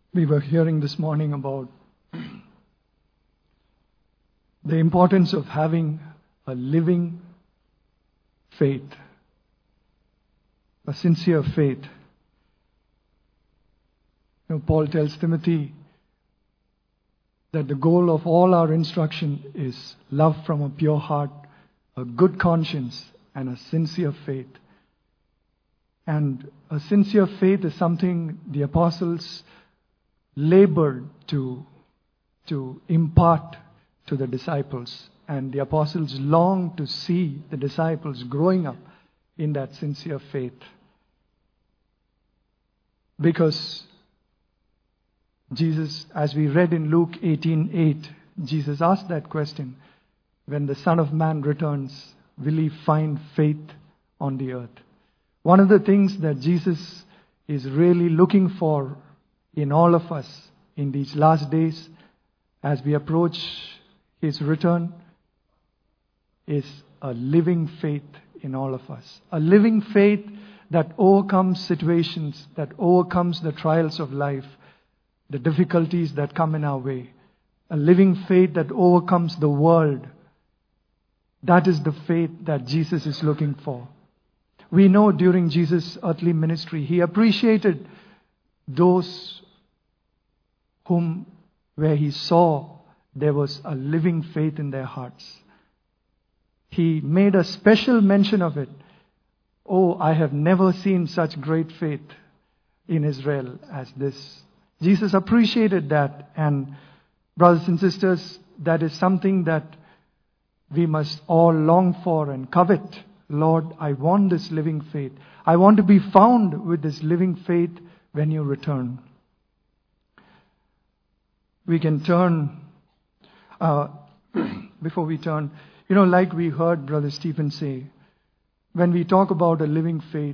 We were hearing this morning about the importance of having a living faith, a sincere faith. Paul tells Timothy that the goal of all our instruction is love from a pure heart, a good conscience, and a sincere faith. And a sincere faith is something the apostles labored to impart to the disciples. And the apostles longed to see the disciples growing up in that sincere faith. Because Jesus, as we read in Luke 18:8, Jesus asked that question, when the Son of Man returns, will he find faith on the earth? One of the things that Jesus is really looking for in all of us in these last days, as we approach his return, is a living faith in all of us. A living faith that overcomes situations, that overcomes the trials of life, the difficulties that come in our way. A living faith that overcomes the world. That is the faith that Jesus is looking for. We know during Jesus' earthly ministry, he appreciated those where he saw there was a living faith in their hearts. He made a special mention of it. Oh, I have never seen such great faith in Israel as this. Jesus appreciated that, and brothers and sisters, that is something that we must all long for and covet. Lord, I want this living faith. I want to be found with this living faith when you return. We can turn, before we turn, like we heard Brother Stephen say, when we talk about a living faith,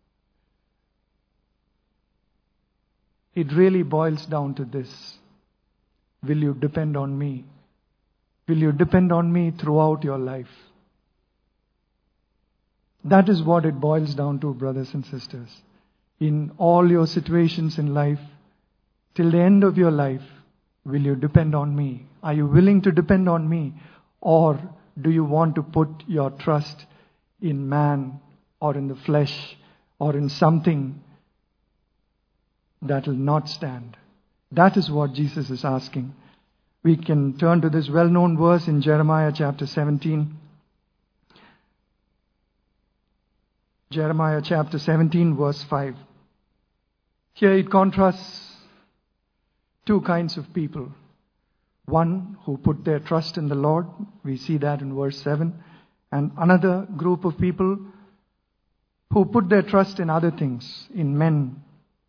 it really boils down to this. Will you depend on me? Will you depend on me throughout your life? That is what it boils down to, brothers and sisters. In all your situations in life, till the end of your life, will you depend on me? Are you willing to depend on me? Or do you want to put your trust in man or in the flesh or in something that will not stand? That is what Jesus is asking. We can turn to this well-known verse in Jeremiah chapter 17. Jeremiah chapter 17 verse 5. Here it contrasts two kinds of people. One who put their trust in the Lord. We see that in verse 7. And another group of people who put their trust in other things, in men.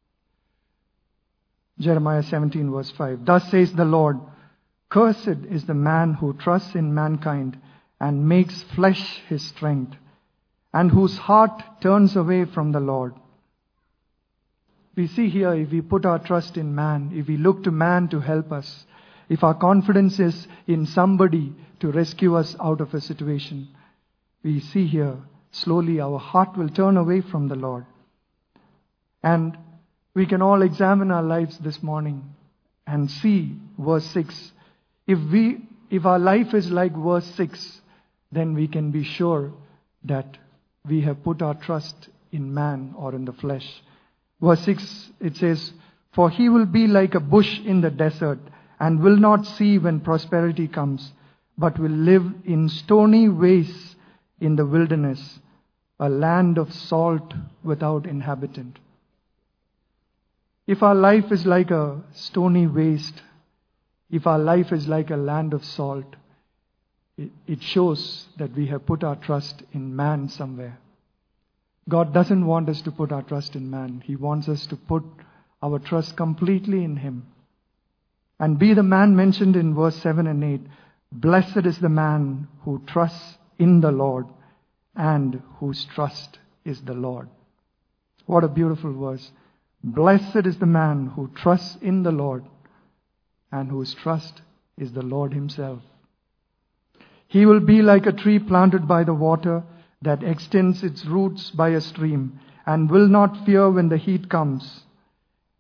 Jeremiah 17 verse 5. Thus says the Lord, cursed is the man who trusts in mankind and makes flesh his strength, and whose heart turns away from the Lord. We see here, if we put our trust in man, if we look to man to help us, if our confidence is in somebody to rescue us out of a situation, we see here, slowly our heart will turn away from the Lord. And we can all examine our lives this morning and see verse 6. If our life is like verse 6, then we can be sure that we have put our trust in man or in the flesh. Verse 6, it says, for he will be like a bush in the desert and will not see when prosperity comes, but will live in stony wastes in the wilderness, a land of salt without inhabitant. If our life is like a stony waste, if our life is like a land of salt, it shows that we have put our trust in man somewhere. God doesn't want us to put our trust in man. He wants us to put our trust completely in him. And be the man mentioned in verse 7 and 8. Blessed is the man who trusts in the Lord and whose trust is the Lord. What a beautiful verse. Blessed is the man who trusts in the Lord and whose trust is the Lord himself. He will be like a tree planted by the water that extends its roots by a stream and will not fear when the heat comes,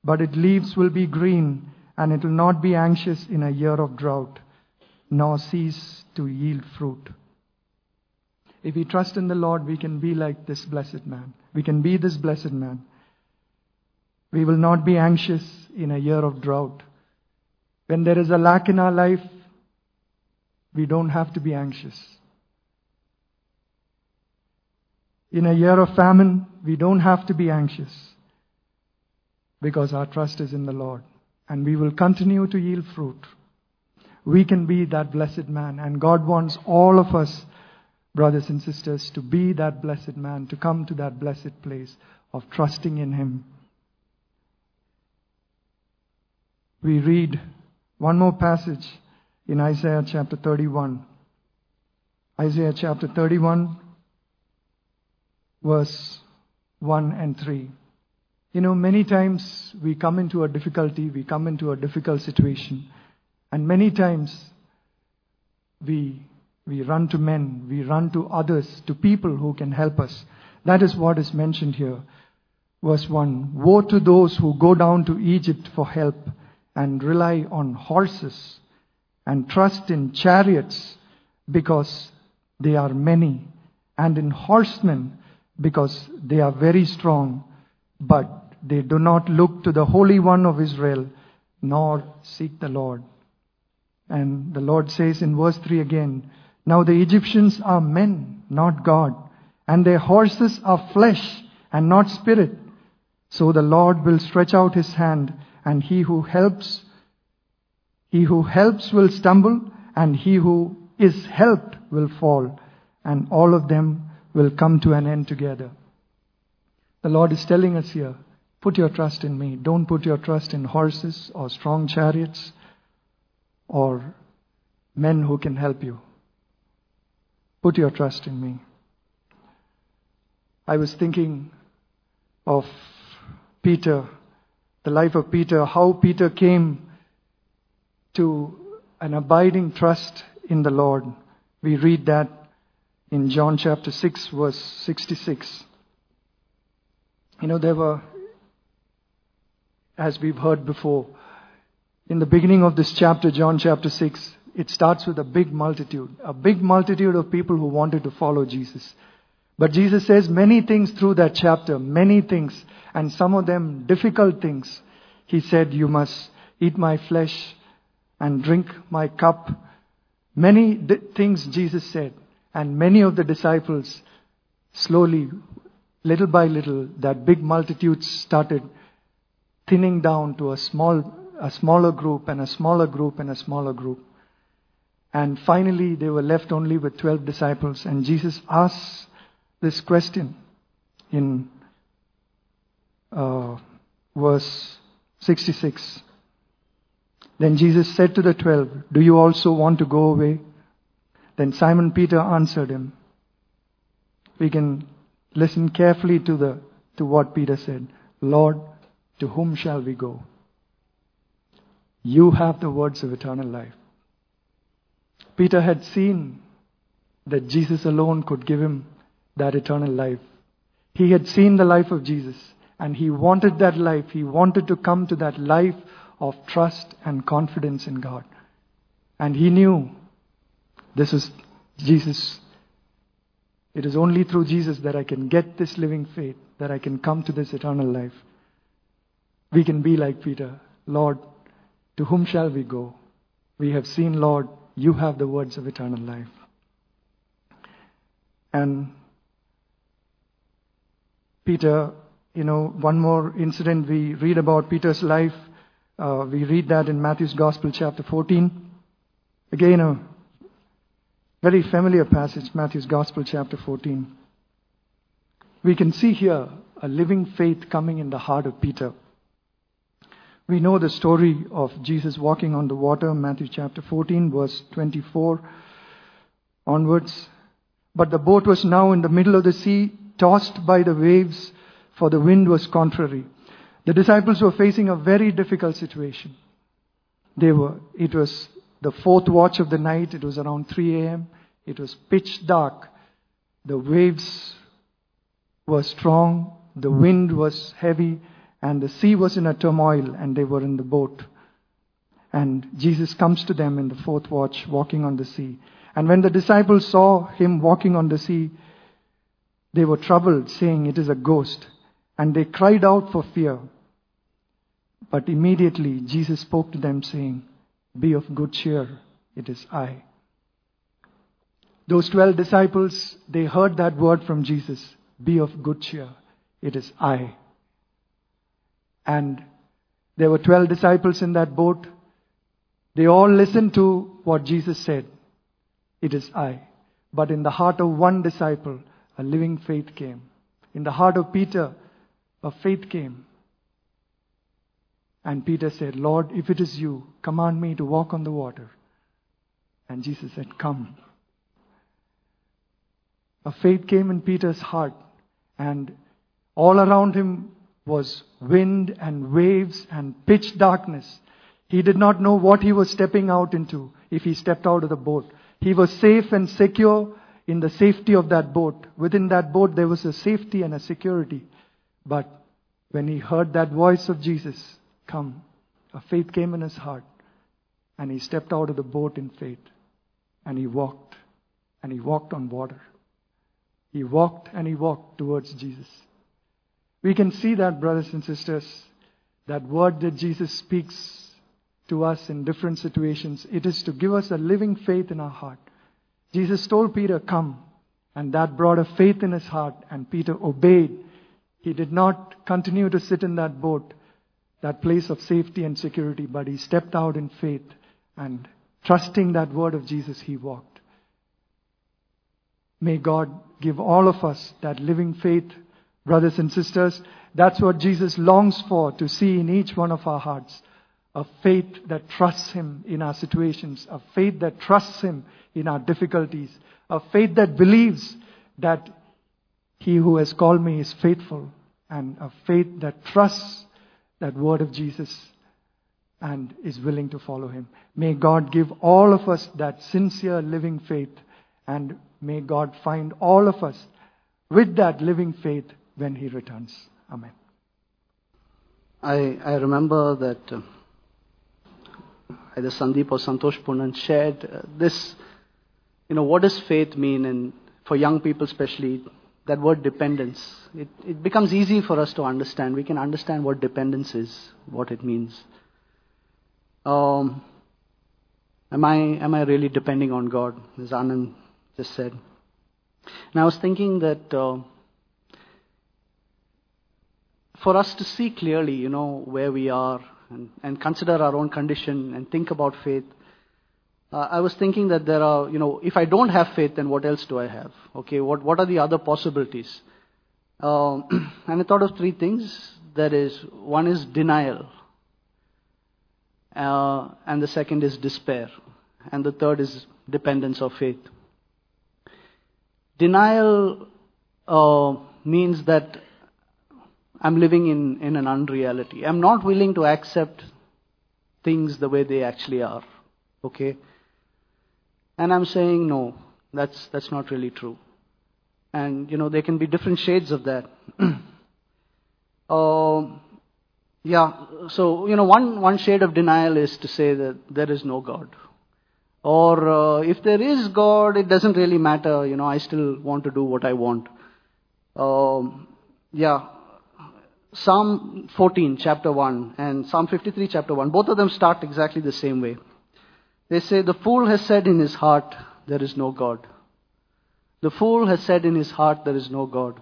but its leaves will be green, and it will not be anxious in a year of drought, nor cease to yield fruit. If we trust in the Lord, we can be like this blessed man. We can be this blessed man. We will not be anxious in a year of drought. When there is a lack in our life, we don't have to be anxious. In a year of famine, we don't have to be anxious, because our trust is in the Lord, and we will continue to yield fruit. We can be that blessed man, and God wants all of us, brothers and sisters, to be that blessed man, to come to that blessed place of trusting in Him. We read one more passage in Isaiah chapter 31. Isaiah chapter 31, verse 1 and 3. Many times we come into a difficulty, we come into a difficult situation, and many times we run to men, we run to others, to people who can help us. That is what is mentioned here. Verse 1, woe to those who go down to Egypt for help and rely on horses and trust in chariots because they are many, and in horsemen because they are very strong, but they do not look to the Holy One of Israel, nor seek the Lord. And the Lord says in verse 3 again, now the Egyptians are men, not God, and their horses are flesh and not spirit. So the Lord will stretch out His hand, and he who helps will stumble, and he who is helped will fall, and all of them will come to an end together. The Lord is telling us here, put your trust in me. Don't put your trust in horses or strong chariots or men who can help you. Put your trust in me. I was thinking of Peter, the life of Peter, how Peter came to an abiding trust in the Lord. We read that in John chapter 6, verse 66. There were, as we've heard before, in the beginning of this chapter, John chapter 6, it starts with a big multitude of people who wanted to follow Jesus. But Jesus says many things through that chapter, many things, and some of them difficult things. He said, you must eat my flesh and drink my cup. Many things Jesus said, and many of the disciples, slowly, little by little, that big multitude started thinning down to a smaller group and a smaller group and a smaller group. And finally, they were left only with 12 disciples. And Jesus asks this question in verse 66. Then Jesus said to the 12, do you also want to go away? Then Simon Peter answered him. We can listen carefully to what Peter said. Lord, to whom shall we go? You have the words of eternal life. Peter had seen that Jesus alone could give him that eternal life. He had seen the life of Jesus, and he wanted that life. He wanted to come to that life of trust and confidence in God. And he knew this is Jesus. It is only through Jesus that I can get this living faith, that I can come to this eternal life. We can be like Peter. Lord, to whom shall we go? We have seen, Lord, you have the words of eternal life. And Peter, one more incident we read about Peter's life. We read that in Matthew's Gospel chapter 14. Again, a very familiar passage, Matthew's Gospel chapter 14. We can see here a living faith coming in the heart of Peter. We know the story of Jesus walking on the water, Matthew chapter 14, verse 24 onwards. But the boat was now in the middle of the sea, tossed by the waves, for the wind was contrary. The disciples were facing a very difficult situation. It was the fourth watch of the night. It was around 3 a.m. It was pitch dark. The waves were strong. The wind was heavy. And the sea was in a turmoil, and they were in the boat. And Jesus comes to them in the fourth watch, walking on the sea. And when the disciples saw him walking on the sea, they were troubled, saying, "It is a ghost." And they cried out for fear. But immediately Jesus spoke to them, saying, "Be of good cheer, it is I." Those 12 disciples, they heard that word from Jesus, "Be of good cheer, it is I." And there were 12 disciples in that boat. They all listened to what Jesus said, "It is I." But in the heart of one disciple, a living faith came. In the heart of Peter, a faith came. And Peter said, "Lord, if it is you, command me to walk on the water." And Jesus said, "Come." A faith came in Peter's heart, and all around him was wind and waves and pitch darkness. He did not know what he was stepping out into if he stepped out of the boat. He was safe and secure in the safety of that boat. Within that boat there was a safety and a security. But when he heard that voice of Jesus, "Come," a faith came in his heart, and he stepped out of the boat in faith, and he walked on water. He walked and he walked towards Jesus. We can see that, brothers and sisters, that word that Jesus speaks to us in different situations, it is to give us a living faith in our heart. Jesus told Peter, "Come," and that brought a faith in his heart, and Peter obeyed. He did not continue to sit in that boat, that place of safety and security, but he stepped out in faith, and trusting that word of Jesus, he walked. May God give all of us that living faith, brothers and sisters. That's what Jesus longs for, to see in each one of our hearts. A faith that trusts him in our situations. A faith that trusts him in our difficulties. A faith that believes that he who has called me is faithful. And a faith that trusts that word of Jesus and is willing to follow him. May God give all of us that sincere living faith, and may God find all of us with that living faith when he returns. Amen. I remember that either Sandeep or Santosh Punan shared this, what does faith mean? And for young people especially, that word dependence. It becomes easy for us to understand. We can understand what dependence is, what it means. Am I really depending on God? As Anand just said. And I was thinking that for us to see clearly, where we are and consider our own condition and think about faith, I was thinking that there are, if I don't have faith, then what else do I have? Okay, what are the other possibilities? And I thought of three things. That is, one is denial. And the second is despair. And the third is dependence of faith. Denial means that I'm living in an unreality. I'm not willing to accept things the way they actually are. Okay? And I'm saying, no, that's not really true. And, there can be different shades of that. So, one shade of denial is to say that there is no God. Or if there is God, it doesn't really matter. I still want to do what I want. Psalm 14, chapter 1, and Psalm 53, chapter 1, both of them start exactly the same way. They say, "The fool has said in his heart, there is no God." The fool has said in his heart, there is no God.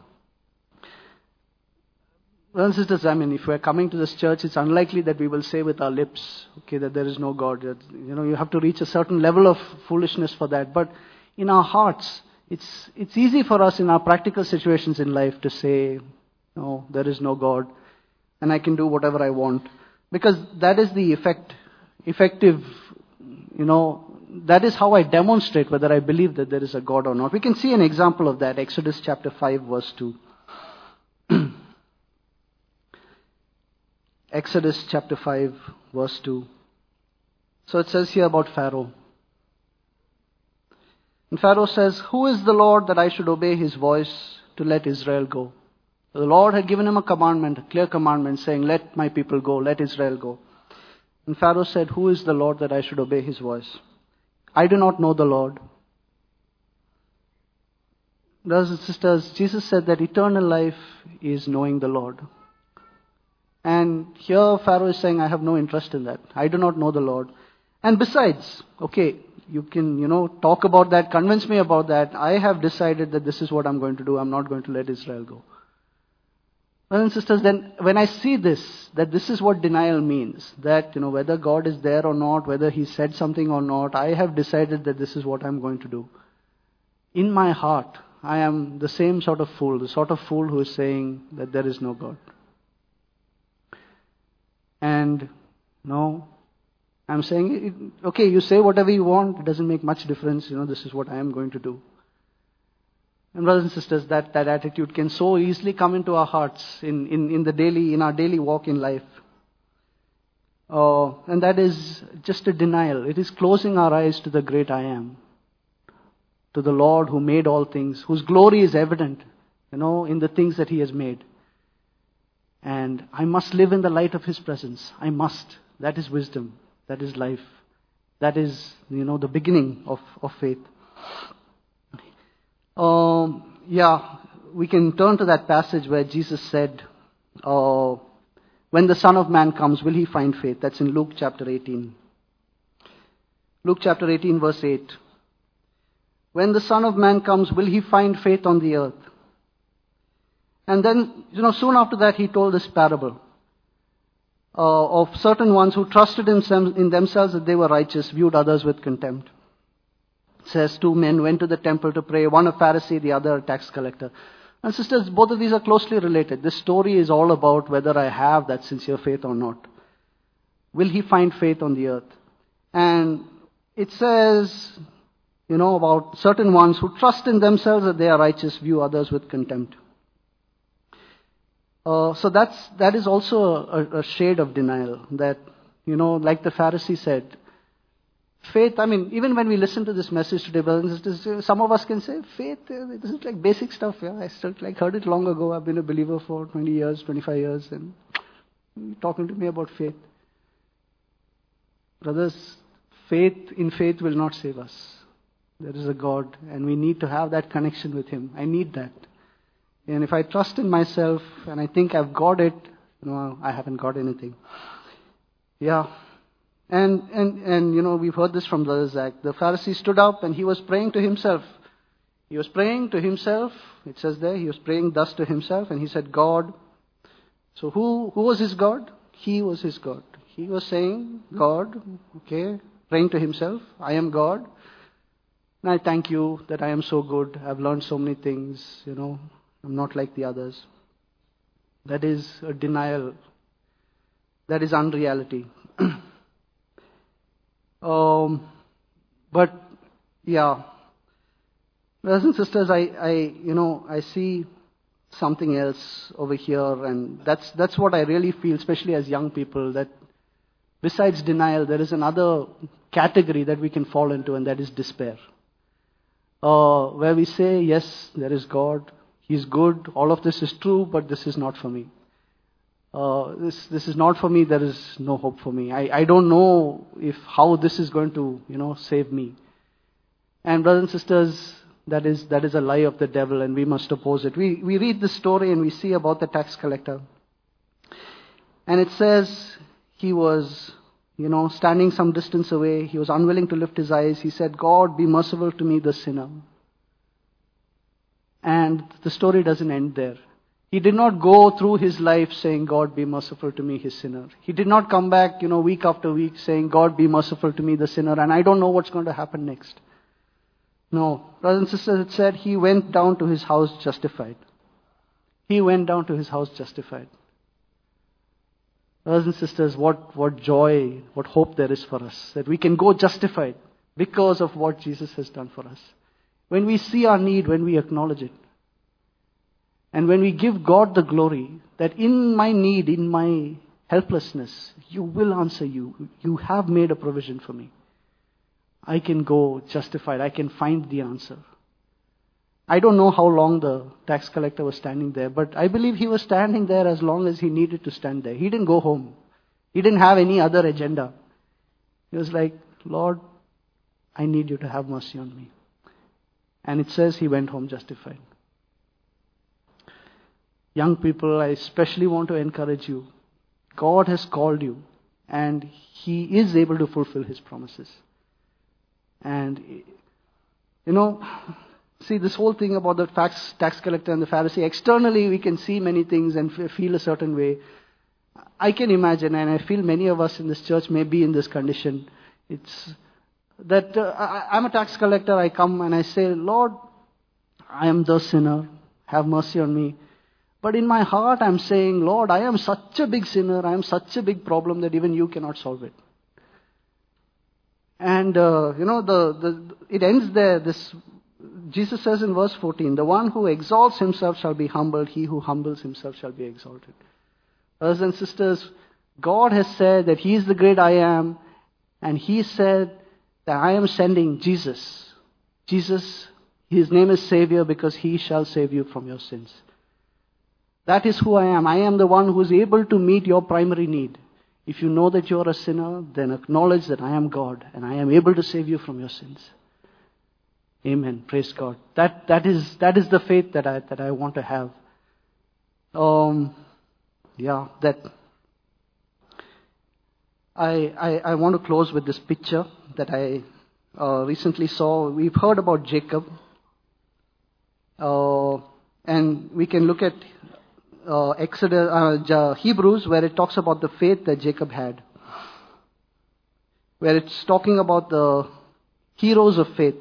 Brothers and sisters, if we're coming to this church, it's unlikely that we will say with our lips, okay, that there is no God. That, you have to reach a certain level of foolishness for that. But in our hearts, it's easy for us in our practical situations in life to say, no, there is no God, and I can do whatever I want. Because that is the effective, that is how I demonstrate whether I believe that there is a God or not. We can see an example of that, Exodus chapter 5, verse 2. Exodus chapter 5, verse 2. So it says here about Pharaoh. And Pharaoh says, "Who is the Lord that I should obey his voice to let Israel go?" The Lord had given him a commandment, a clear commandment, saying, let my people go, let Israel go. And Pharaoh said, who is the Lord that I should obey his voice? I do not know the Lord. Brothers and sisters, Jesus said that eternal life is knowing the Lord. And here Pharaoh is saying, I have no interest in that. I do not know the Lord. And besides, okay, you can, talk about that, convince me about that. I have decided that this is what I'm going to do. I'm not going to let Israel go. Brothers and sisters, then when I see this, that this is what denial means, that, whether God is there or not, whether he said something or not, I have decided that this is what I'm going to do. In my heart, I am the same sort of fool, the sort of fool who is saying that there is no God. And, I'm saying, okay, you say whatever you want, it doesn't make much difference, this is what I am going to do. And brothers and sisters, that attitude can so easily come into our hearts in our daily walk in life. And that is just a denial. It is closing our eyes to the great I am. To the Lord who made all things, whose glory is evident, in the things that he has made. And I must live in the light of his presence. I must. That is wisdom. That is life. That is, the beginning of faith. We can turn to that passage where Jesus said, when the Son of Man comes, will he find faith? That's in Luke chapter 18. Luke chapter 18 verse 8. When the Son of Man comes, will he find faith on the earth? And then, soon after that, he told this parable of certain ones who trusted in themselves that they were righteous, viewed others with contempt. It says, two men went to the temple to pray, one a Pharisee, the other a tax collector. And sisters, both of these are closely related. This story is all about whether I have that sincere faith or not. Will he find faith on the earth? And it says, about certain ones who trust in themselves that they are righteous, view others with contempt. So that is also a shade of denial. That, like the Pharisee said, faith, even when we listen to this message today, brothers and sisters, some of us can say, faith, this is like basic stuff. I still heard it long ago. I've been a believer for 20 years, 25 years, and you're talking to me about faith. Brothers, faith will not save us. There is a God, and we need to have that connection with him. I need that. And if I trust in myself, and I think I've got it, I haven't got anything. Yeah. And we've heard this from Brother Zach. The Pharisee stood up and he was praying to himself. He was praying to himself. It says there, he was praying thus to himself, and he said, God. So who was his God? He was his God. He was saying, God, okay, praying to himself, I am God. And I thank you that I am so good. I've learned so many things, I'm not like the others. That is a denial. That is unreality. But yeah, brothers and sisters, I see something else over here, and that's what I really feel, especially as young people, that besides denial, there is another category that we can fall into, and that is despair. Where we say, yes, there is God, he's good, all of this is true, but this is not for me. This is not for me, there is no hope for me. I don't know how this is going to, save me. And brothers and sisters, that is a lie of the devil, and we must oppose it. We read this story and we see about the tax collector. And it says he was, standing some distance away. He was unwilling to lift his eyes. He said, God, be merciful to me, the sinner. And the story doesn't end there. He did not go through his life saying, God, be merciful to me, his sinner. He did not come back, week after week saying, God, be merciful to me, the sinner, and I don't know what's going to happen next. No. Brothers and sisters, it said he went down to his house justified. He went down to his house justified. Brothers and sisters, what joy, what hope there is for us, that we can go justified because of what Jesus has done for us. When we see our need, when we acknowledge it, and when we give God the glory, that in my need, in my helplessness, you will answer you. You have made a provision for me. I can go justified. I can find the answer. I don't know how long the tax collector was standing there, but I believe he was standing there as long as he needed to stand there. He didn't go home. He didn't have any other agenda. He was like, Lord, I need you to have mercy on me. And it says he went home justified. Young people, I especially want to encourage you. God has called you, and He is able to fulfill His promises. And, see, this whole thing about the tax collector and the Pharisee, externally we can see many things and feel a certain way. I can imagine, and I feel many of us in this church may be in this condition. It's that I'm a tax collector. I come and I say, Lord, I am the sinner. Have mercy on me. But in my heart, I'm saying, Lord, I am such a big sinner. I am such a big problem that even you cannot solve it. And, it ends there. Jesus says in verse 14, the one who exalts himself shall be humbled. He who humbles himself shall be exalted. Brothers and sisters, God has said that He is the great I am. And He said that I am sending Jesus. Jesus, His name is Savior because He shall save you from your sins. That is who I am. I am the one who is able to meet your primary need. If you know that you are a sinner, then acknowledge that I am God and I am able to save you from your sins. Amen. Praise God. That is the faith that I want to have. I want to close with this picture that I recently saw. We've heard about Jacob. And we can look at Hebrews, where it talks about the faith that Jacob had. Where it's talking about the heroes of faith.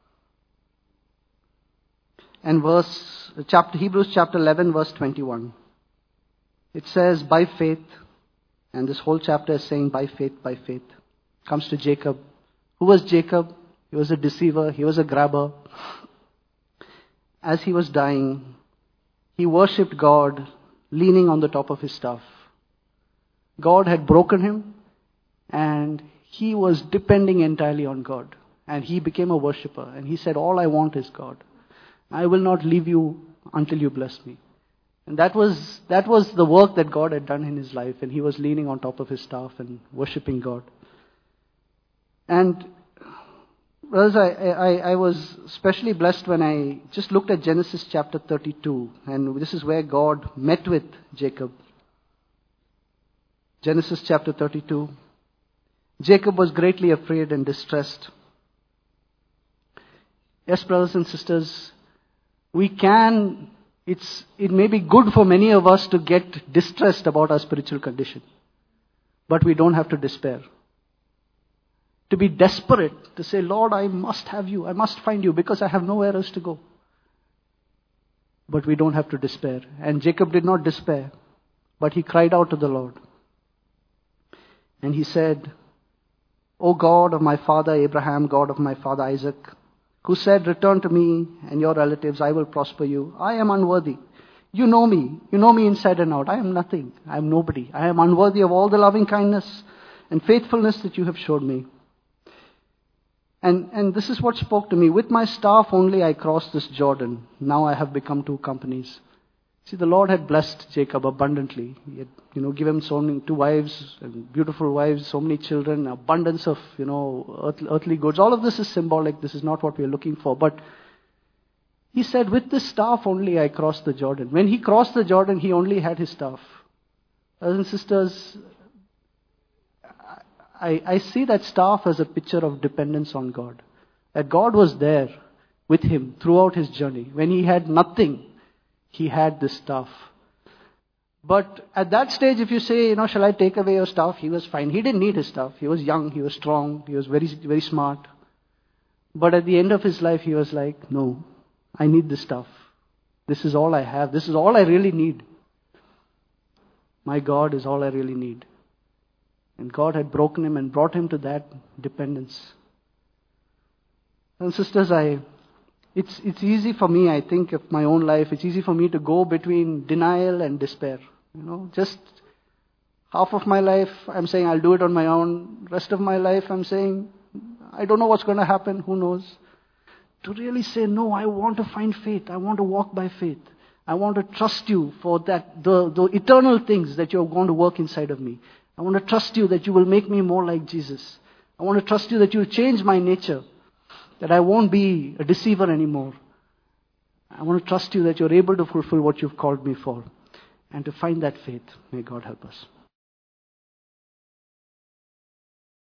And Hebrews chapter 11, verse 21. It says, by faith, and this whole chapter is saying by faith, comes to Jacob. Who was Jacob? He was a deceiver. He was a grabber. As he was dying, he worshipped God, leaning on the top of his staff. God had broken him, and he was depending entirely on God. And he became a worshipper. And he said, all I want is God. I will not leave you until you bless me. And that was the work that God had done in his life. And he was leaning on top of his staff and worshipping God. And brothers, I was especially blessed when I just looked at Genesis chapter 32. And this is where God met with Jacob. Genesis chapter 32. Jacob was greatly afraid and distressed. Yes, brothers and sisters, it may be good for many of us to get distressed about our spiritual condition. But we don't have to despair. To be desperate, to say, Lord, I must have you. I must find you because I have nowhere else to go. But we don't have to despair. And Jacob did not despair, but he cried out to the Lord. And he said, O God of my father Abraham, God of my father Isaac, who said, return to me and your relatives, I will prosper you. I am unworthy. You know me. You know me inside and out. I am nothing. I am nobody. I am unworthy of all the loving kindness and faithfulness that you have showed me. And this is what spoke to me. With my staff only I crossed this Jordan. Now I have become two companies. See, the Lord had blessed Jacob abundantly. He had, given him so many, 2 wives, and beautiful wives, so many children, abundance of, earthly goods. All of this is symbolic. This is not what we are looking for. But he said, with this staff only I crossed the Jordan. When he crossed the Jordan, he only had his staff. Brothers and sisters, I see that staff as a picture of dependence on God. That God was there with him throughout his journey. When he had nothing, he had this staff. But at that stage, if you say, shall I take away your staff? He was fine. He didn't need his staff. He was young. He was strong. He was very, very smart. But at the end of his life, he was like, no, I need this staff. This is all I have. This is all I really need. My God is all I really need. And God had broken him and brought him to that dependence. And sisters, it's easy for me, I think, of my own life, it's easy for me to go between denial and despair. Just half of my life, I'm saying I'll do it on my own. Rest of my life, I'm saying, I don't know what's going to happen. Who knows? To really say, no, I want to find faith. I want to walk by faith. I want to trust you for that, the eternal things that you're going to work inside of me. I want to trust you that you will make me more like Jesus. I want to trust you that you'll change my nature, that I won't be a deceiver anymore. I want to trust you that you're able to fulfill what you've called me for. And to find that faith, may God help us.